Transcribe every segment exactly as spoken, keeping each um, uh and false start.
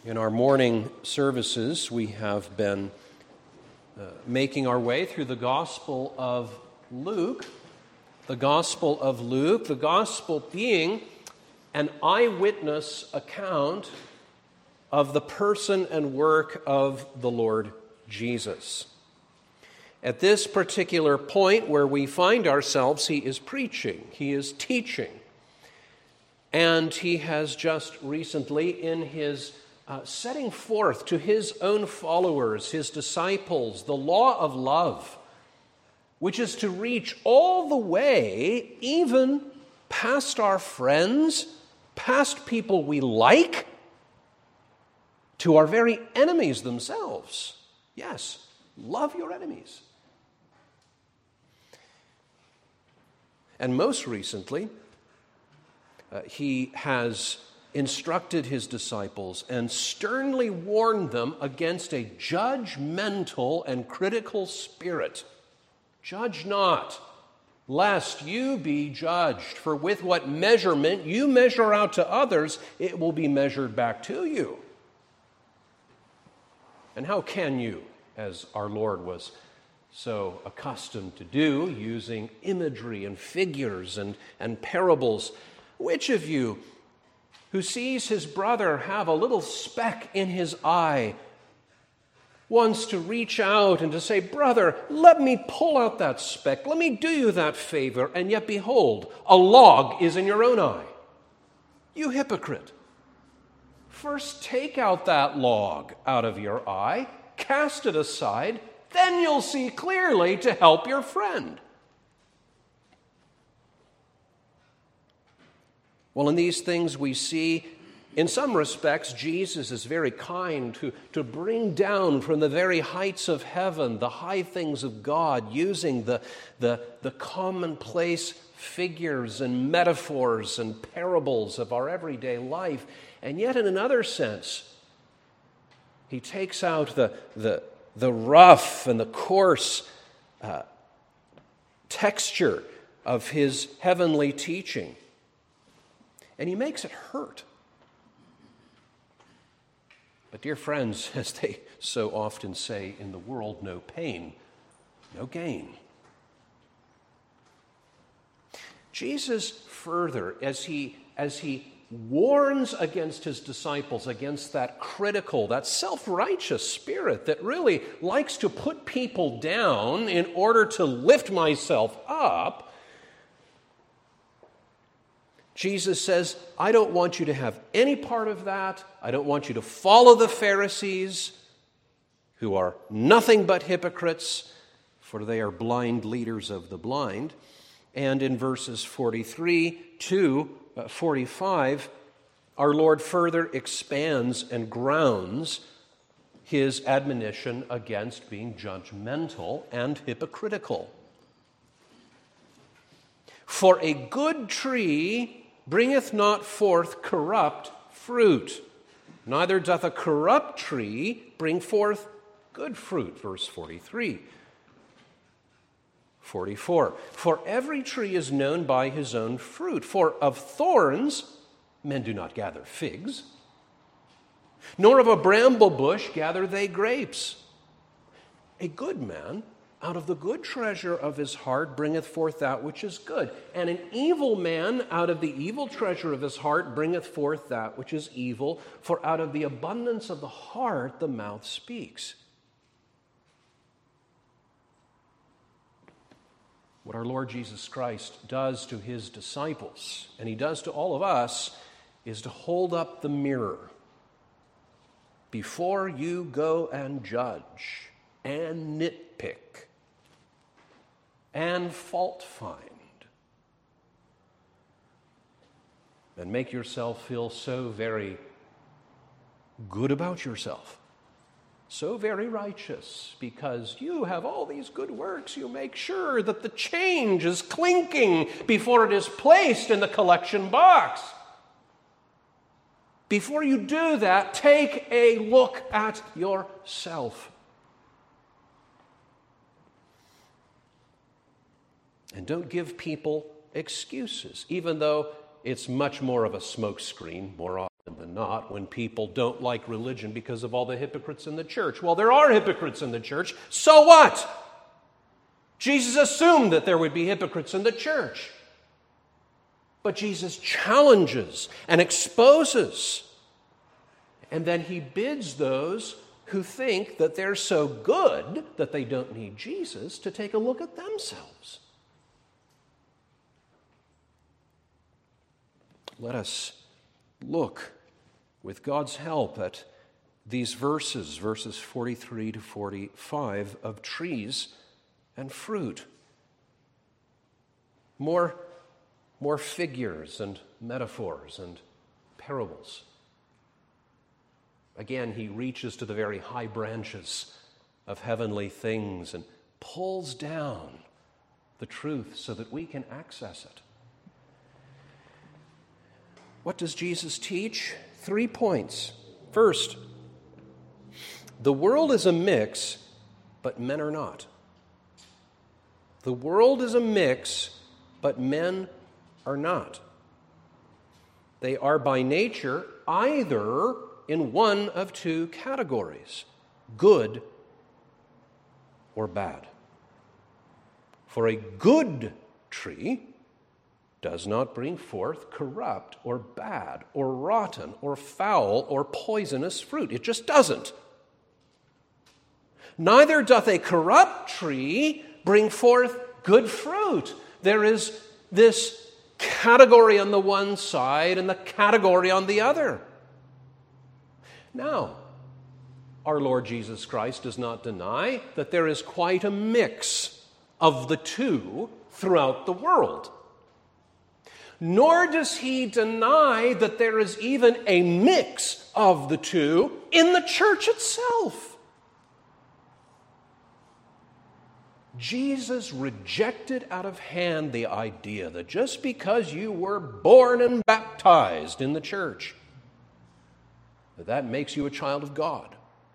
In our morning services, we have been uh, making our way through the Gospel of Luke. The Gospel of Luke, the Gospel being an eyewitness account of the person and work of the Lord Jesus. At this particular point where we find ourselves, he is preaching, he is teaching, and he has just recently in his Uh, setting forth to his own followers, his disciples, the law of love, which is to reach all the way, even past our friends, past people we like, to our very enemies themselves. Yes, love your enemies. And most recently, uh, he has instructed his disciples and sternly warned them against a judgmental and critical spirit. Judge not, lest you be judged. For with what measurement you measure out to others, it will be measured back to you. And how can you, as our Lord was so accustomed to do, using imagery and figures and, and parables, which of you who sees his brother have a little speck in his eye wants to reach out and to say, "Brother, let me pull out that speck, let me do you that favor," and yet behold, a log is in your own eye? You hypocrite! First take out that log out of your eye, cast it aside, then you'll see clearly to help your friend. Well, in these things we see, in some respects, Jesus is very kind to, to bring down from the very heights of heaven the high things of God, using the, the, the commonplace figures and metaphors and parables of our everyday life. And yet, in another sense, he takes out the, the, the rough and the coarse uh, texture of his heavenly teaching, and he makes it hurt. But dear friends, as they so often say in the world, no pain, no gain. Jesus further, as he, as he warns against his disciples, against that critical, that self-righteous spirit that really likes to put people down in order to lift myself up, Jesus says, I don't want you to have any part of that. I don't want you to follow the Pharisees, who are nothing but hypocrites, for they are blind leaders of the blind. And in verses forty-three to forty-five, our Lord further expands and grounds his admonition against being judgmental and hypocritical. For a good tree bringeth not forth corrupt fruit, neither doth a corrupt tree bring forth good fruit. Verse forty-three. forty-four. For every tree is known by his own fruit. For of thorns men do not gather figs, nor of a bramble bush gather they grapes. A good man out of the good treasure of his heart bringeth forth that which is good. And an evil man out of the evil treasure of his heart bringeth forth that which is evil. For out of the abundance of the heart the mouth speaks. What our Lord Jesus Christ does to his disciples, and he does to all of us, is to hold up the mirror before you go and judge and nitpick and fault find, and make yourself feel so very good about yourself, so very righteous, because you have all these good works. You make sure that the change is clinking before it is placed in the collection box. Before you do that, take a look at yourself. And don't give people excuses, even though it's much more of a smokescreen more often than not when people don't like religion because of all the hypocrites in the church. Well, there are hypocrites in the church. So what? Jesus assumed that there would be hypocrites in the church. But Jesus challenges and exposes. And then he bids those who think that they're so good that they don't need Jesus to take a look at themselves. Let us look with God's help at these verses, verses forty-three to forty-five, of trees and fruit. More, more figures and metaphors and parables. Again, he reaches to the very high branches of heavenly things and pulls down the truth so that we can access it. What does Jesus teach? Three points. First, the world is a mix, but men are not. The world is a mix, but men are not. They are by nature either in one of two categories, good or bad. For a good tree does not bring forth corrupt or bad or rotten or foul or poisonous fruit. It just doesn't. Neither doth a corrupt tree bring forth good fruit. There is this category on the one side and the category on the other. Now, our Lord Jesus Christ does not deny that there is quite a mix of the two throughout the world. Nor does he deny that there is even a mix of the two in the church itself. Jesus rejected out of hand the idea that just because you were born and baptized in the church, that that makes you a child of God.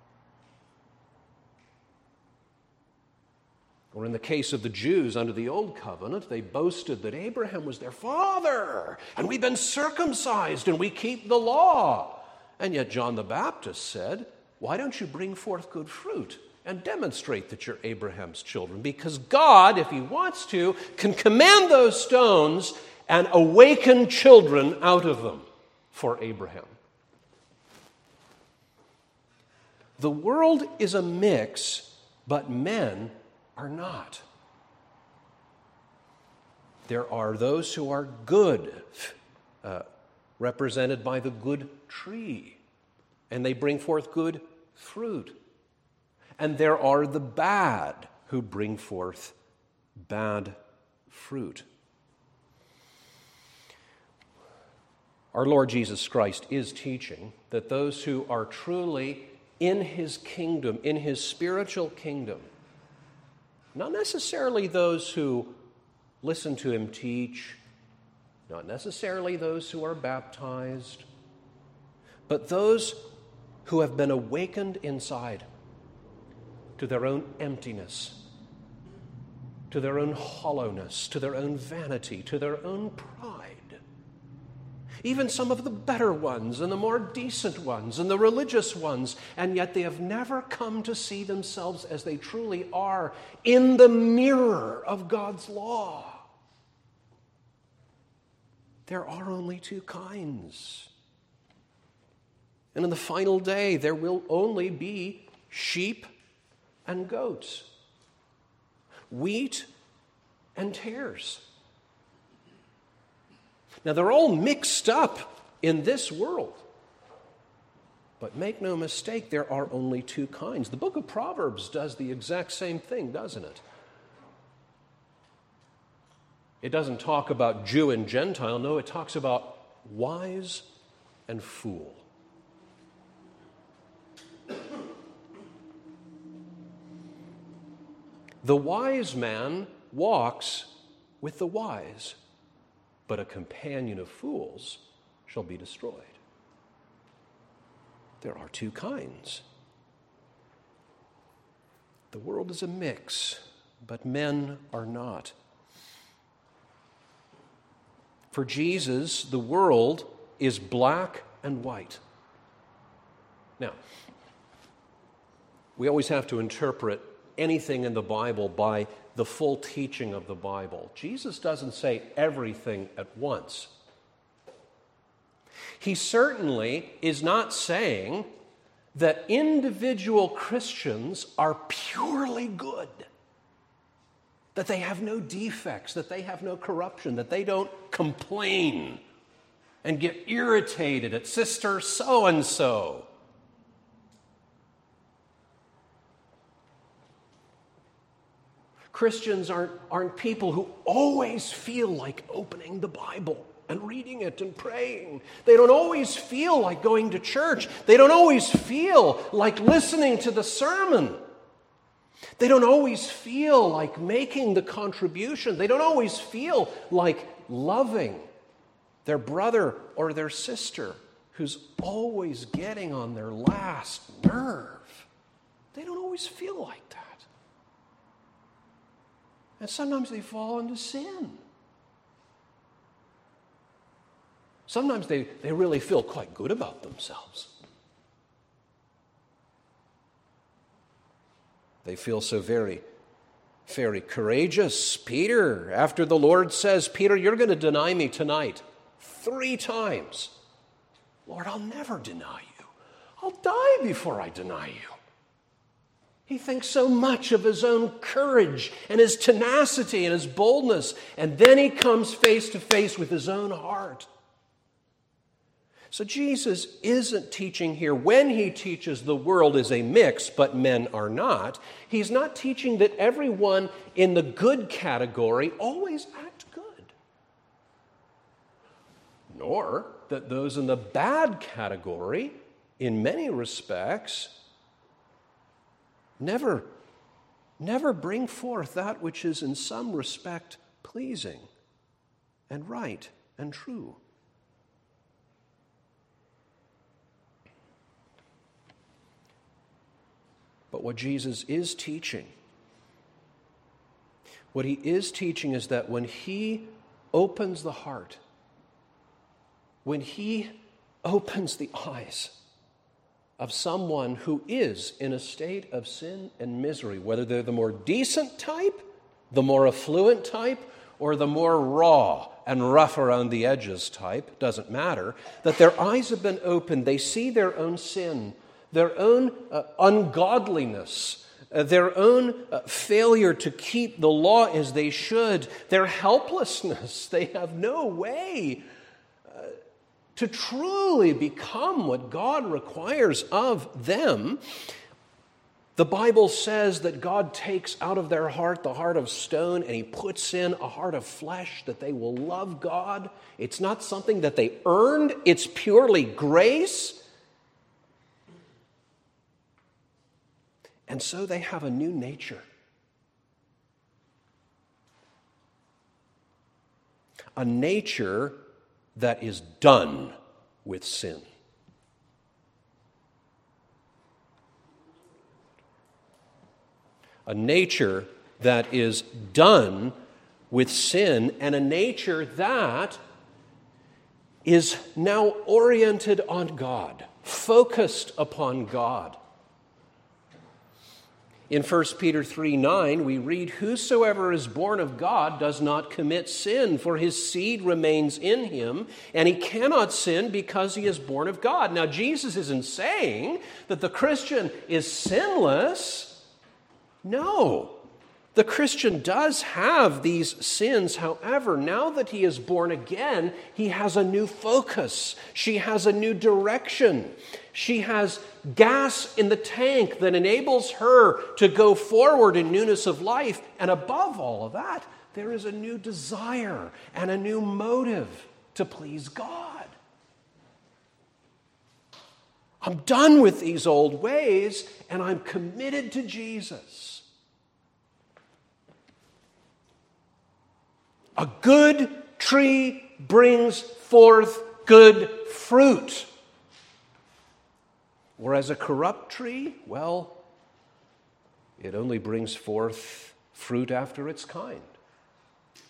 Or in the case of the Jews under the Old Covenant, they boasted that Abraham was their father, and we've been circumcised, and we keep the law. And yet John the Baptist said, why don't you bring forth good fruit and demonstrate that you're Abraham's children? Because God, if he wants to, can command those stones and awaken children out of them for Abraham. The world is a mix, but men are not. There are those who are good, uh, represented by the good tree, and they bring forth good fruit. And there are the bad who bring forth bad fruit. Our Lord Jesus Christ is teaching that those who are truly in his kingdom, in his spiritual kingdom, not necessarily those who listen to him teach, not necessarily those who are baptized, but those who have been awakened inside to their own emptiness, to their own hollowness, to their own vanity, to their own pride. Even some of the better ones and the more decent ones and the religious ones, and yet they have never come to see themselves as they truly are in the mirror of God's law. There are only two kinds. And in the final day, there will only be sheep and goats, wheat and tares. Now, they're all mixed up in this world. But make no mistake, there are only two kinds. The book of Proverbs does the exact same thing, doesn't it? It doesn't talk about Jew and Gentile. No, it talks about wise and fool. The wise man walks with the wise, but a companion of fools shall be destroyed. There are two kinds. The world is a mix, but men are not. For Jesus, the world is black and white. Now, we always have to interpret anything in the Bible by the full teaching of the Bible. Jesus doesn't say everything at once. He certainly is not saying that individual Christians are purely good, that they have no defects, that they have no corruption, that they don't complain and get irritated at sister so-and-so. Christians aren't, aren't people who always feel like opening the Bible and reading it and praying. They don't always feel like going to church. They don't always feel like listening to the sermon. They don't always feel like making the contribution. They don't always feel like loving their brother or their sister who's always getting on their last nerve. They don't always feel like that. And sometimes they fall into sin. Sometimes they, they really feel quite good about themselves. They feel so very, very courageous. Peter, after the Lord says, Peter, you're going to deny me tonight three times. Lord, I'll never deny you. I'll die before I deny you. He thinks so much of his own courage and his tenacity and his boldness, and then he comes face to face with his own heart. So Jesus isn't teaching here, when he teaches the world is a mix, but men are not, he's not teaching that everyone in the good category always act good. Nor that those in the bad category, in many respects, never, never bring forth that which is in some respect pleasing and right and true. But what Jesus is teaching, what he is teaching is that when he opens the heart, when he opens the eyes of someone who is in a state of sin and misery, whether they're the more decent type, the more affluent type, or the more raw and rough around the edges type, doesn't matter, that their eyes have been opened, they see their own sin, their own uh, ungodliness, uh, their own uh, failure to keep the law as they should, their helplessness. They have no way uh, to truly become what God requires of them. The Bible says that God takes out of their heart the heart of stone and he puts in a heart of flesh, that they will love God. It's not something that they earned. It's purely grace. And so they have a new nature. A nature that is done with sin. A nature that is done with sin, and a nature that is now oriented on God, focused upon God. In First Peter three nine, we read, "Whosoever is born of God does not commit sin, for his seed remains in him, and he cannot sin because he is born of God." Now, Jesus isn't saying that the Christian is sinless. No. The Christian does have these sins. However, now that he is born again, he has a new focus. She has a new direction. She has gas in the tank that enables her to go forward in newness of life. And above all of that, there is a new desire and a new motive to please God. I'm done with these old ways, and I'm committed to Jesus. A good tree brings forth good fruit. Whereas a corrupt tree, well, it only brings forth fruit after its kind.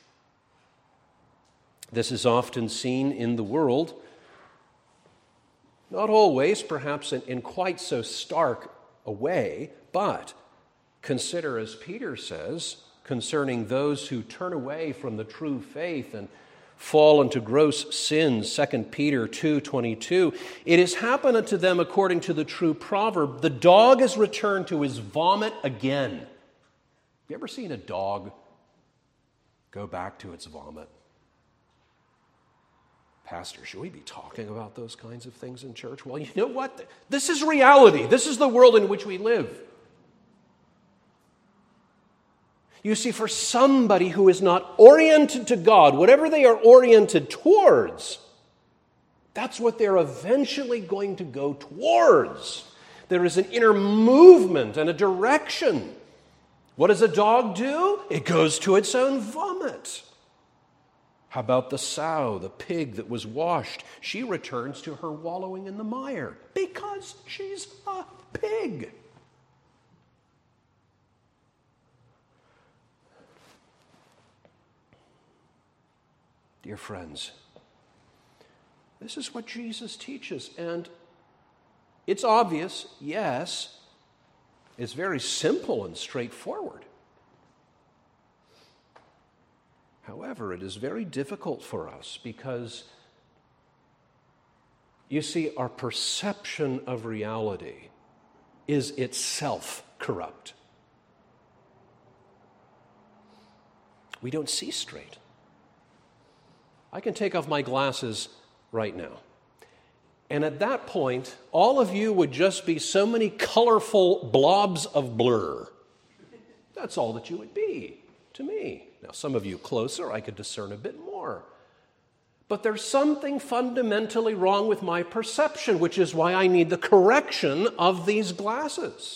This is often seen in the world Not always, perhaps in, in quite so stark a way, but consider, as Peter says, concerning those who turn away from the true faith and fall into gross sins, Second Peter two twenty-two, it has happened unto them according to the true proverb, the dog is returned to his vomit again. Have you ever seen a dog go back to its vomit? Pastor, should we be talking about those kinds of things in church? Well, you know what? This is reality. This is the world in which we live. You see, for somebody who is not oriented to God, whatever they are oriented towards, that's what they're eventually going to go towards. There is an inner movement and a direction. What does a dog do? It goes to its own vomit. How about the sow, the pig that was washed? She returns to her wallowing in the mire because she's a pig. Dear friends, this is what Jesus teaches, and it's obvious, yes. It's very simple and straightforward. However, it is very difficult for us because, you see, our perception of reality is itself corrupt. We don't see straight. I can take off my glasses right now. And at that point, all of you would just be so many colorful blobs of blur. That's all that you would be to me. Now, some of you closer, I could discern a bit more. But there's something fundamentally wrong with my perception, which is why I need the correction of these glasses.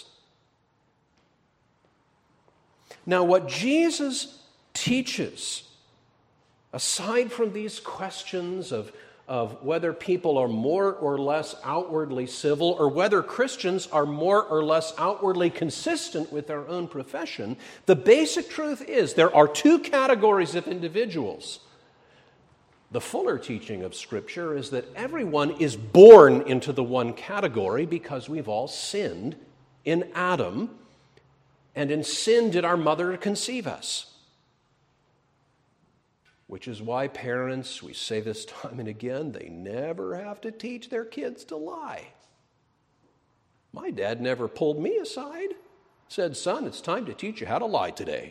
Now, what Jesus teaches, aside from these questions of, of whether people are more or less outwardly civil or whether Christians are more or less outwardly consistent with their own profession, the basic truth is there are two categories of individuals. The fuller teaching of Scripture is that everyone is born into the one category because we've all sinned in Adam, and in sin did our mother conceive us. Which is why parents, we say this time and again, they never have to teach their kids to lie. My dad never pulled me aside, said, son, it's time to teach you how to lie today.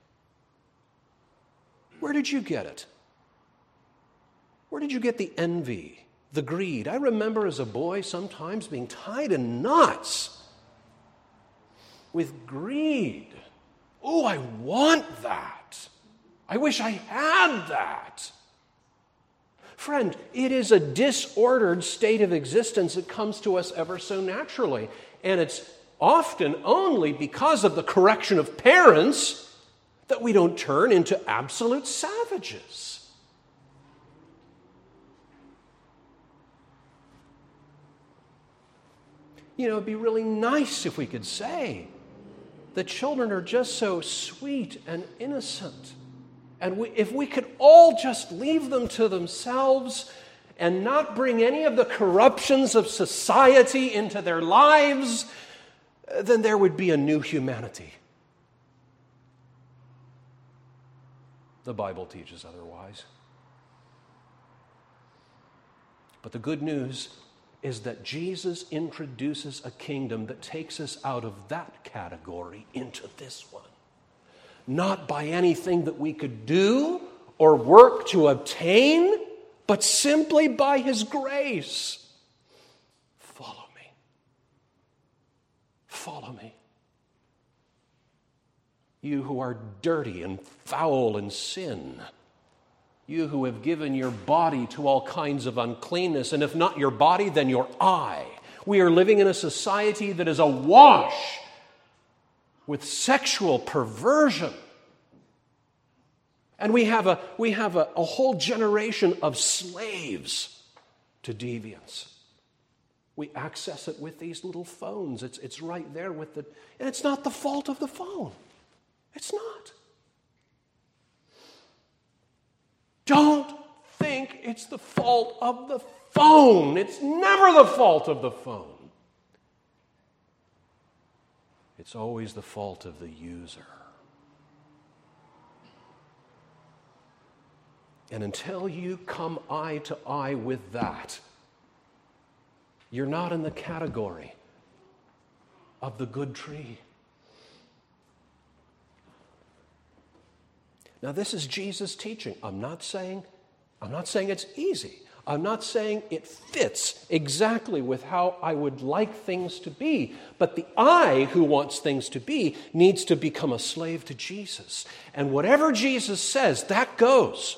Where did you get it? Where did you get the envy, the greed? I remember as a boy sometimes being tied in knots with greed. Oh, I want that. I wish I had that. Friend, it is a disordered state of existence that comes to us ever so naturally. And it's often only because of the correction of parents that we don't turn into absolute savages. You know, it'd be really nice if we could say that children are just so sweet and innocent. And we, if we could all just leave them to themselves and not bring any of the corruptions of society into their lives, then there would be a new humanity. The Bible teaches otherwise. But the good news is that Jesus introduces a kingdom that takes us out of that category into this one. Not by anything that we could do or work to obtain, but simply by His grace. Follow me. Follow me. You who are dirty and foul in sin. You who have given your body to all kinds of uncleanness, and if not your body, then your eye. We are living in a society that is awash with sexual perversion. And we have a, we have a, a whole generation of slaves to deviance. We access it with these little phones. It's, it's right there with the... And it's not the fault of the phone. It's not. Don't think it's the fault of the phone. It's never the fault of the phone. It's always the fault of the user. And until you come eye to eye with that, you're not in the category of the good tree. Now, this is Jesus' teaching. I'm not saying, I'm not saying it's easy. I'm not saying it fits exactly with how I would like things to be. But the I who wants things to be needs to become a slave to Jesus. And whatever Jesus says, that goes.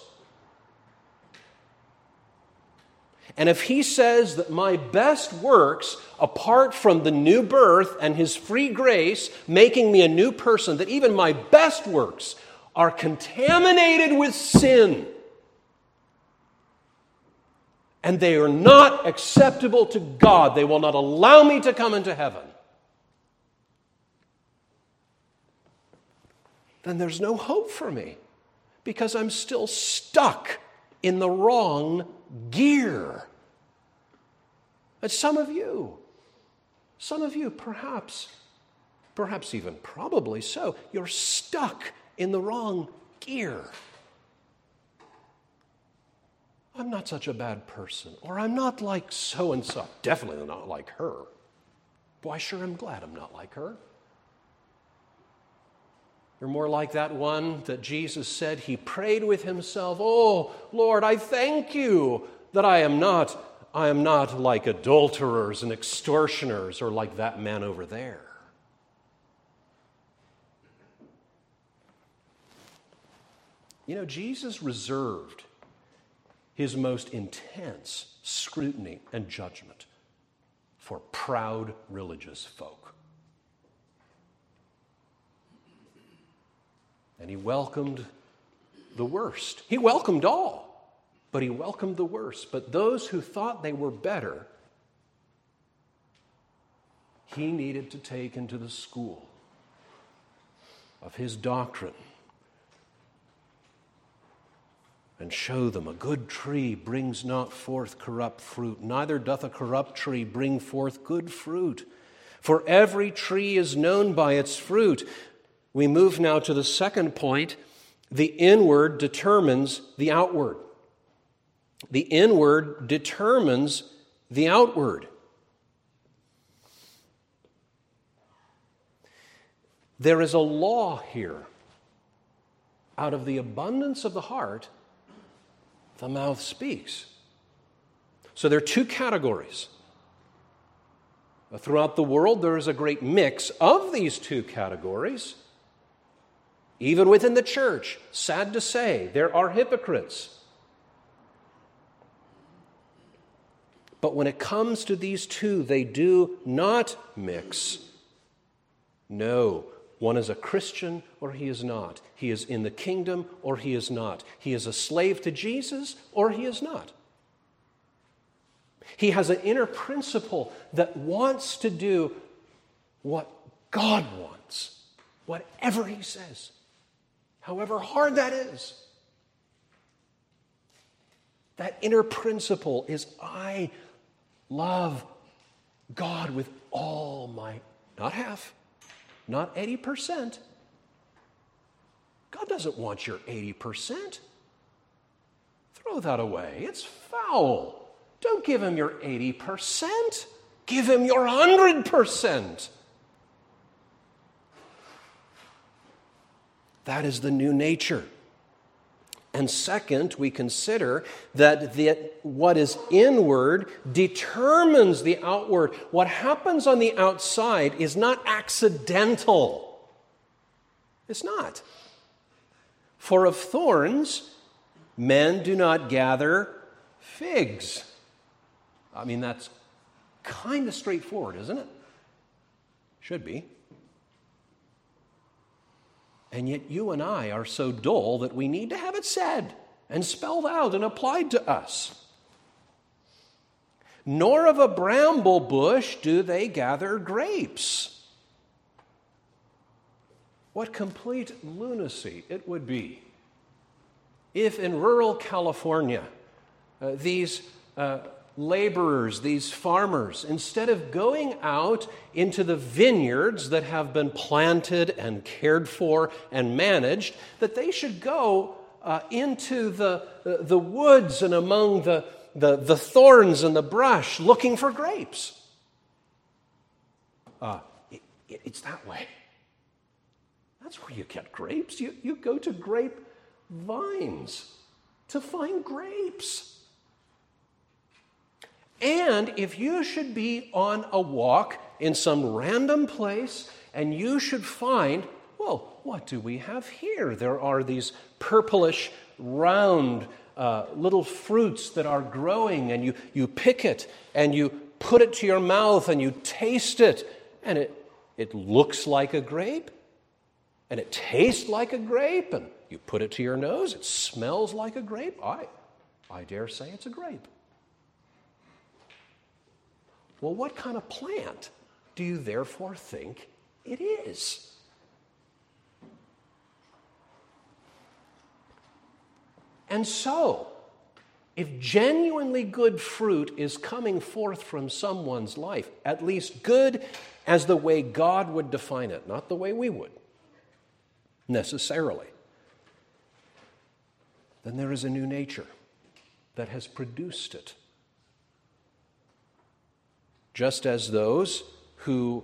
And if he says that my best works, apart from the new birth and his free grace, making me a new person, that even my best works are contaminated with sin, and they are not acceptable to God, they will not allow me to come into heaven, then there's no hope for me, because I'm still stuck in the wrong gear. And some of you, some of you perhaps, perhaps even probably so, you're stuck in the wrong gear. I'm not such a bad person, or I'm not like so-and-so. Definitely not like her. Boy, I sure am glad I'm not like her. You're more like that one that Jesus said he prayed with himself, "Oh, Lord, I thank you that I am not, I am not like adulterers and extortioners or like that man over there." You know, Jesus reserved his most intense scrutiny and judgment for proud religious folk. And he welcomed the worst. He welcomed all, but he welcomed the worst. But those who thought they were better, he needed to take into the school of his doctrine and show them a good tree brings not forth corrupt fruit, neither doth a corrupt tree bring forth good fruit. For every tree is known by its fruit. We move now to the second point. The inward determines the outward. The inward determines the outward. There is a law here. Out of the abundance of the heart, the mouth speaks. So there are two categories. Throughout the world, there is a great mix of these two categories. Even within the church, sad to say, there are hypocrites. But when it comes to these two, they do not mix. No, one is a Christian or he is not. He is in the kingdom or he is not. He is a slave to Jesus or he is not. He has an inner principle that wants to do what God wants, whatever he says, however hard that is. That inner principle is, I love God with all my, not half, not eighty percent. God doesn't want your eighty percent. Throw that away. It's foul. Don't give him your eighty percent. Give him your one hundred percent. That is the new nature. And second, we consider that the, what is inward determines the outward. What happens on the outside is not accidental. It's not. For of thorns, men do not gather figs. I mean, that's kind of straightforward, isn't it? Should be. And yet you and I are so dull that we need to have it said and spelled out and applied to us. Nor of a bramble bush do they gather grapes. What complete lunacy it would be if in rural California uh, these uh, laborers, these farmers, instead of going out into the vineyards that have been planted and cared for and managed, that they should go uh, into the, uh, the woods and among the, the, the thorns and the brush looking for grapes. Uh, it, it's that way. That's where you get grapes. You, you go to grape vines to find grapes. And if you should be on a walk in some random place and you should find, well, what do we have here? There are these purplish, round uh, little fruits that are growing, and you, you pick it and you put it to your mouth and you taste it, and it, it looks like a grape and it tastes like a grape, and you put it to your nose, it smells like a grape. I, I dare say it's a grape. Well, what kind of plant do you therefore think it is? And so, if genuinely good fruit is coming forth from someone's life, at least good as the way God would define it, not the way we would, necessarily, then there is a new nature that has produced it. Just as those who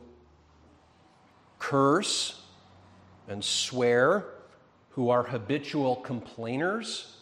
curse and swear, who are habitual complainers,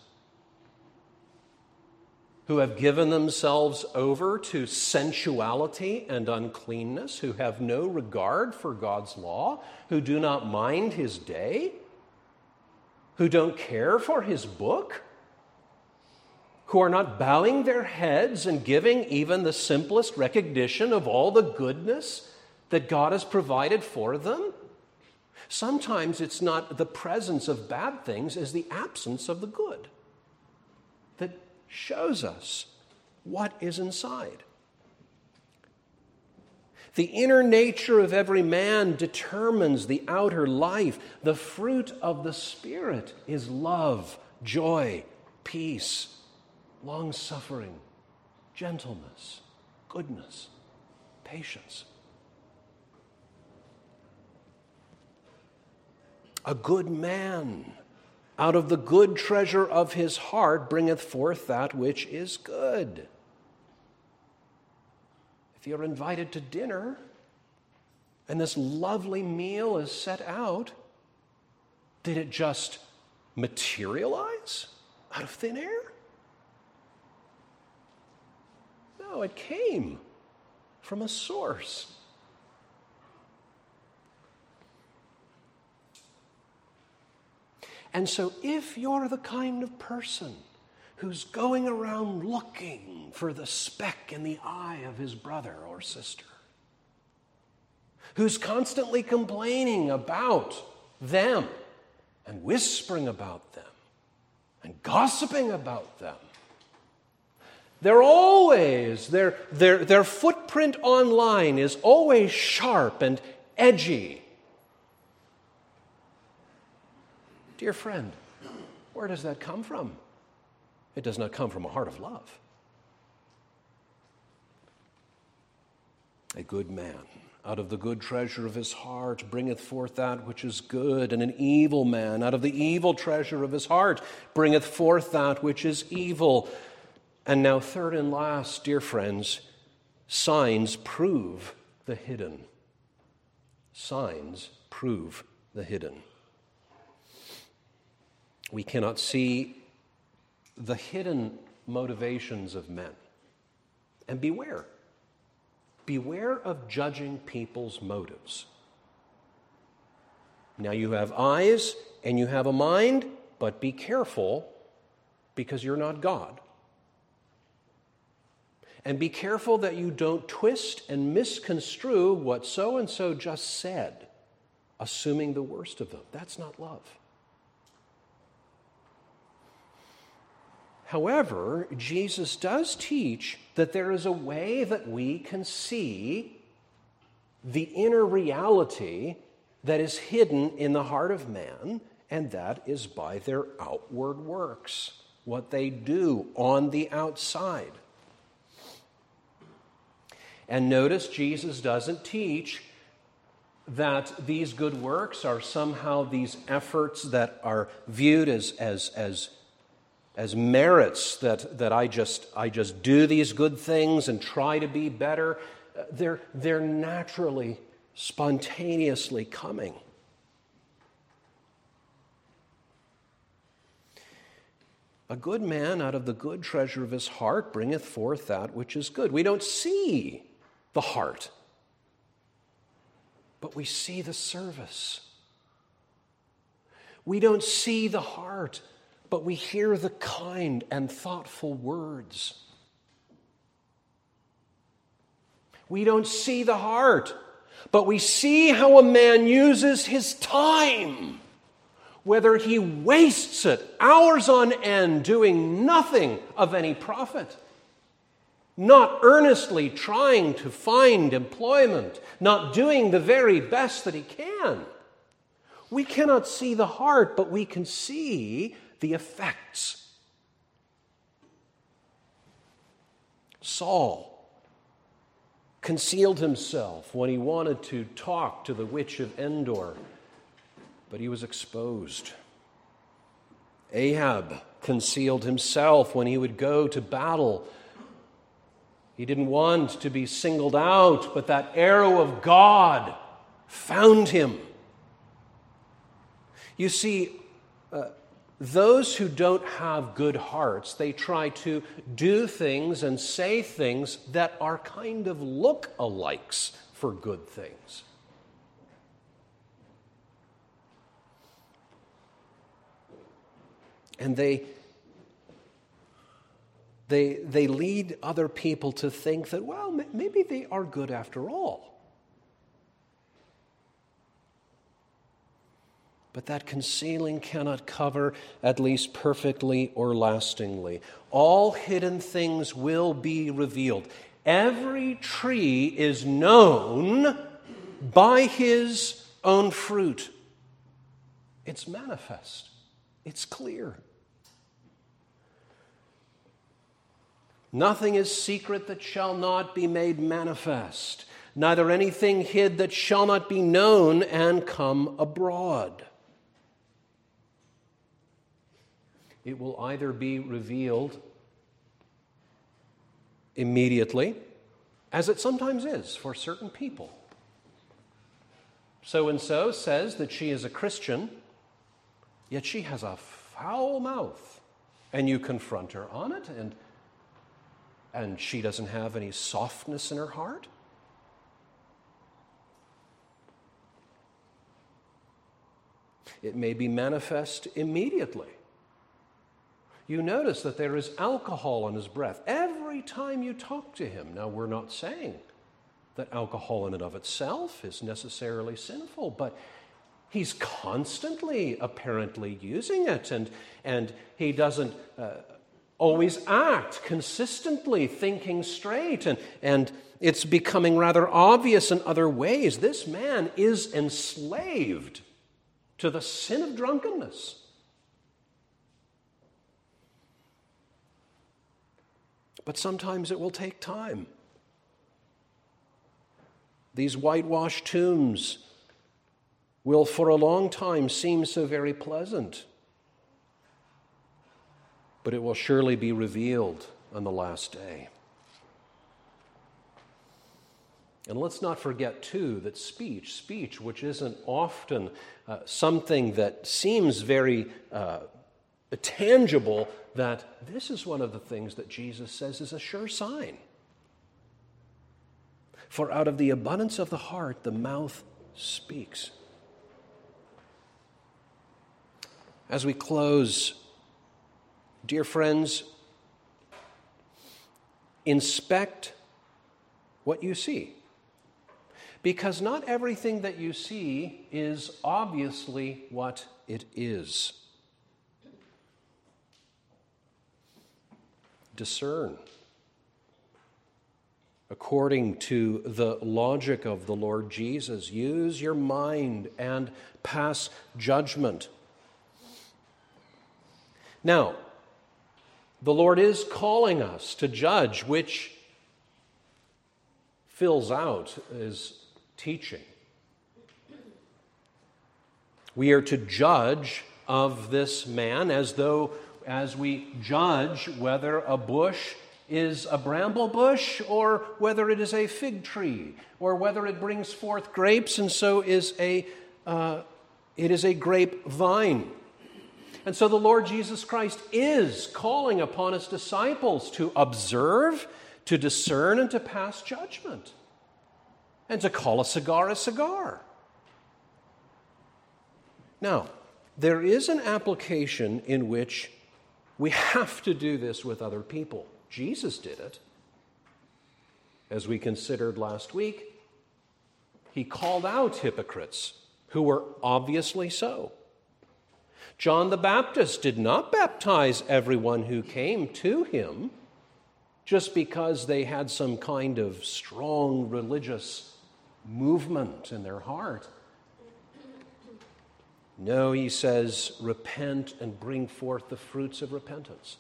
who have given themselves over to sensuality and uncleanness, who have no regard for God's law, who do not mind His day, who don't care for His book, who are not bowing their heads and giving even the simplest recognition of all the goodness that God has provided for them. Sometimes it's not the presence of bad things as the absence of the good that shows us what is inside. The inner nature of every man determines the outer life. The fruit of the Spirit is love, joy, peace, long-suffering, gentleness, goodness, patience. A good man, out of the good treasure of his heart, bringeth forth that which is good. If you're invited to dinner and this lovely meal is set out, did it just materialize out of thin air? No, it came from a source. And so if you're the kind of person who's going around looking for the speck in the eye of his brother or sister, who's constantly complaining about them and whispering about them and gossiping about them, they're always, their, their, their footprint online is always sharp and edgy. Dear friend, where does that come from? It does not come from a heart of love. A good man, out of the good treasure of his heart, bringeth forth that which is good, and an evil man, out of the evil treasure of his heart, bringeth forth that which is evil. And now, third and last, dear friends, signs prove the hidden. Signs prove the hidden. We cannot see the hidden motivations of men. And beware. Beware of judging people's motives. Now you have eyes and you have a mind, but be careful because you're not God. And be careful that you don't twist and misconstrue what so-and-so just said, assuming the worst of them. That's not love. However, Jesus does teach that there is a way that we can see the inner reality that is hidden in the heart of man, and that is by their outward works. what they do on the outside. And notice Jesus doesn't teach that these good works are somehow these efforts that are viewed as, as, as, as merits, that, that I just, I just do these good things and try to be better. They're, they're naturally, spontaneously coming. A good man out of the good treasure of his heart bringeth forth that which is good. We don't see the heart, but we see the service. We don't see the heart, but we hear the kind and thoughtful words. We don't see the heart, but we see how a man uses his time, whether he wastes it hours on end doing nothing of any profit, not earnestly trying to find employment, not doing the very best that he can. We cannot see the heart, but we can see the effects. Saul concealed himself when he wanted to talk to the witch of Endor, but he was exposed. Ahab concealed himself when he would go to battle. He didn't want to be singled out, but that arrow of God found him. You see, uh, those who don't have good hearts, they try to do things and say things that are kind of look-alikes for good things. And they They, they lead other people to think that, well, maybe they are good after all. But that concealing cannot cover, at least perfectly or lastingly. All hidden things will be revealed. Every tree is known by his own fruit. It's manifest. It's clear. Nothing is secret that shall not be made manifest, neither anything hid that shall not be known and come abroad. It will either be revealed immediately, as it sometimes is for certain people. So-and-so says that she is a Christian, yet she has a foul mouth, and you confront her on it, and And she doesn't have any softness in her heart? It may be manifest immediately. You notice that there is alcohol on his breath every time you talk to him. Now, we're not saying that alcohol in and of itself is necessarily sinful, but he's constantly, apparently, using it, and, and he doesn't Uh, always act consistently, thinking straight, and, and it's becoming rather obvious in other ways. This man is enslaved to the sin of drunkenness. But sometimes it will take time. These whitewashed tombs will for a long time seem so very pleasant, but it will surely be revealed on the last day. And let's not forget, too, that speech, speech which isn't often uh, something that seems very uh, tangible, that this is one of the things that Jesus says is a sure sign. For out of the abundance of the heart, the mouth speaks. As we close, dear friends, inspect what you see. Because not everything that you see is obviously what it is. Discern according to the logic of the Lord Jesus. Use your mind and pass judgment. Now, The Lord is calling us to judge, which fills out His teaching. We are to judge of this man as though, as we judge whether a bush is a bramble bush or whether it is a fig tree or whether it brings forth grapes and so is a uh, it is a grapevine. And so the Lord Jesus Christ is calling upon His disciples to observe, to discern, and to pass judgment, and to call a cigar a cigar. Now, there is an application in which we have to do this with other people. Jesus did it. As we considered last week, He called out hypocrites who were obviously so. John the Baptist did not baptize everyone who came to him just because they had some kind of strong religious movement in their heart. No, he says, repent and bring forth the fruits of repentance.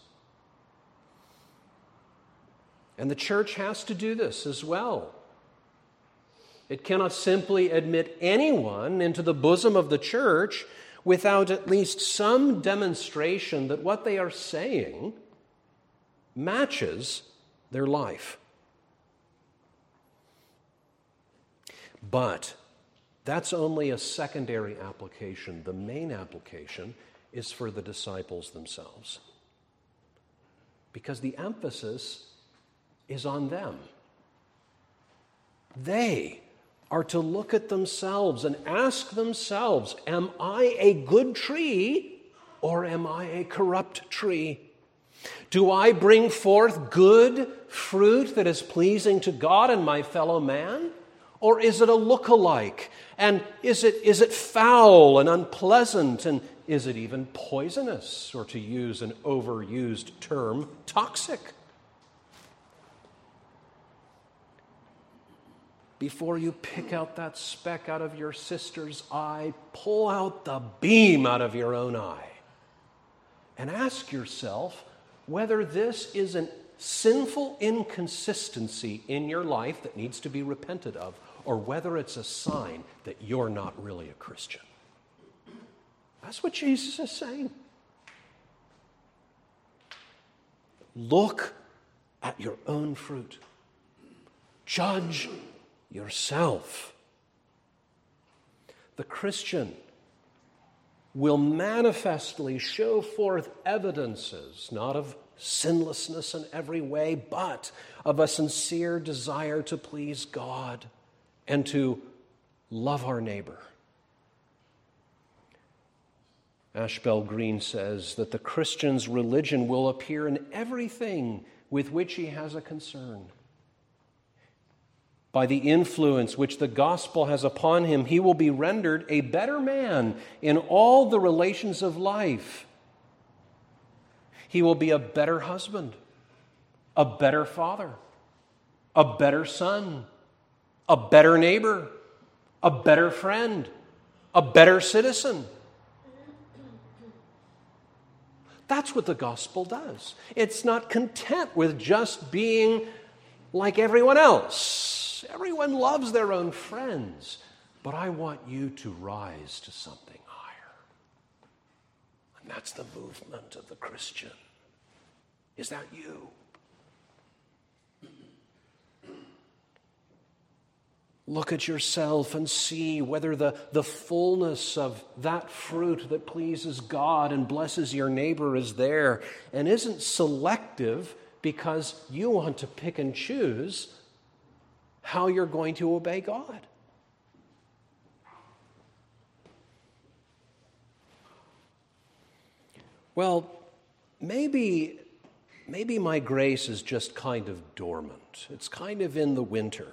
And the church has to do this as well. It cannot simply admit anyone into the bosom of the church without at least some demonstration that what they are saying matches their life. But that's only a secondary application. The main application is for the disciples themselves, because the emphasis is on them. They are to look at themselves and ask themselves, am I a good tree or am I a corrupt tree? Do I bring forth good fruit that is pleasing to God and my fellow man? Or is it a look-alike? And is it, is it foul and unpleasant? And is it even poisonous? Or to use an overused term, toxic? Before you pick out that speck out of your sister's eye, pull out the beam out of your own eye. And ask yourself whether this is a sinful inconsistency in your life that needs to be repented of, or whether it's a sign that you're not really a Christian. That's what Jesus is saying. Look at your own fruit. Judge yourself. The Christian will manifestly show forth evidences, not of sinlessness in every way, but of a sincere desire to please God and to love our neighbor. Ashbel Green says that the Christian's religion will appear in everything with which he has a concern. By the influence which the gospel has upon him, he will be rendered a better man in all the relations of life. He will be a better husband, a better father, a better son, a better neighbor, a better friend, a better citizen. That's what the gospel does. It's not content with just being like everyone else. Everyone loves their own friends, but I want you to rise to something higher. And that's the movement of the Christian. Is that you? Look at yourself and see whether the, the fullness of that fruit that pleases God and blesses your neighbor is there and isn't selective because you want to pick and choose how you're going to obey God. Well, maybe, maybe my grace is just kind of dormant. It's kind of in the winter.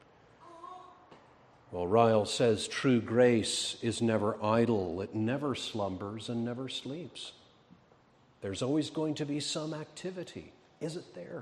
Well, Ryle says true grace is never idle. It never slumbers and never sleeps. There's always going to be some activity. Is it there?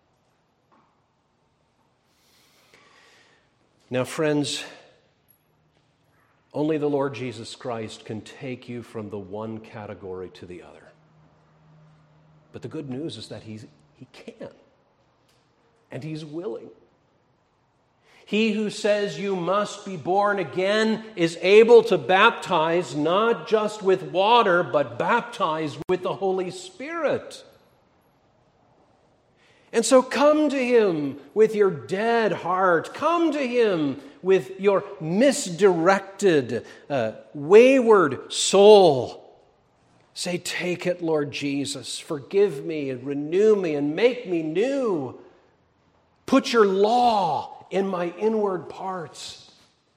Now, friends, only the Lord Jesus Christ can take you from the one category to the other. But the good news is that he's, he can, and he's willing. He who says you must be born again is able to baptize not just with water, but baptize with the Holy Spirit. And so come to him with your dead heart. Come to him with your misdirected, uh, wayward soul. Say, take it, Lord Jesus. Forgive me and renew me and make me new. Put your law in my inward parts.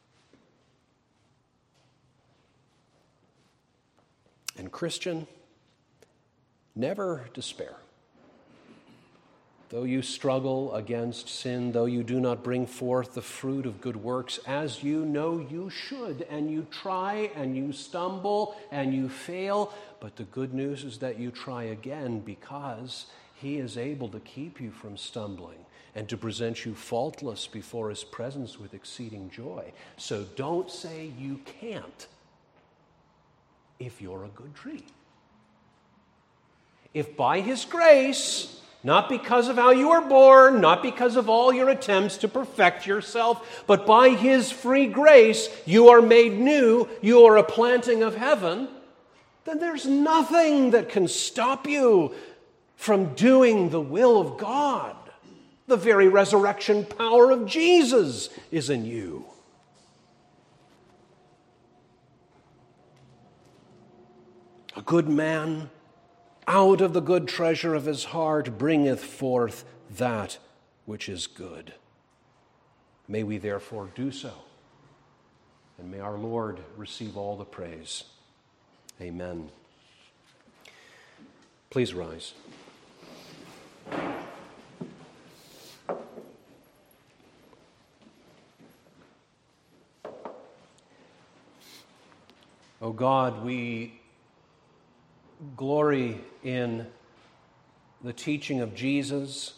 And Christian, never despair. Though you struggle against sin, though you do not bring forth the fruit of good works, as you know you should, and you try and you stumble and you fail, but the good news is that you try again, because he is able to keep you from stumbling and to present you faultless before his presence with exceeding joy. So don't say you can't if you're a good tree. If by his grace, not because of how you were born, not because of all your attempts to perfect yourself, but by his free grace, you are made new, you are a planting of heaven, then there's nothing that can stop you from doing the will of God. The very resurrection power of Jesus is in you. A good man, out of the good treasure of his heart, bringeth forth that which is good. May we therefore do so, and may our Lord receive all the praise. Amen. Please rise. O God, we glory in the teaching of Jesus,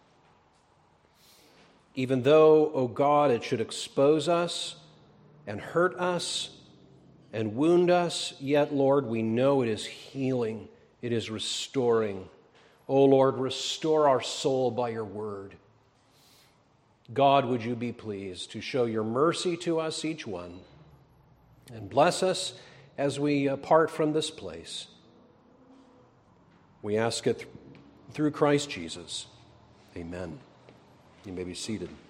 even though, O God, it should expose us and hurt us and wound us, yet, Lord, we know it is healing, it is restoring. O Lord, restore our soul by your word. God, would you be pleased to show your mercy to us, each one, and bless us as we part from this place. We ask it through Christ Jesus. Amen. You may be seated.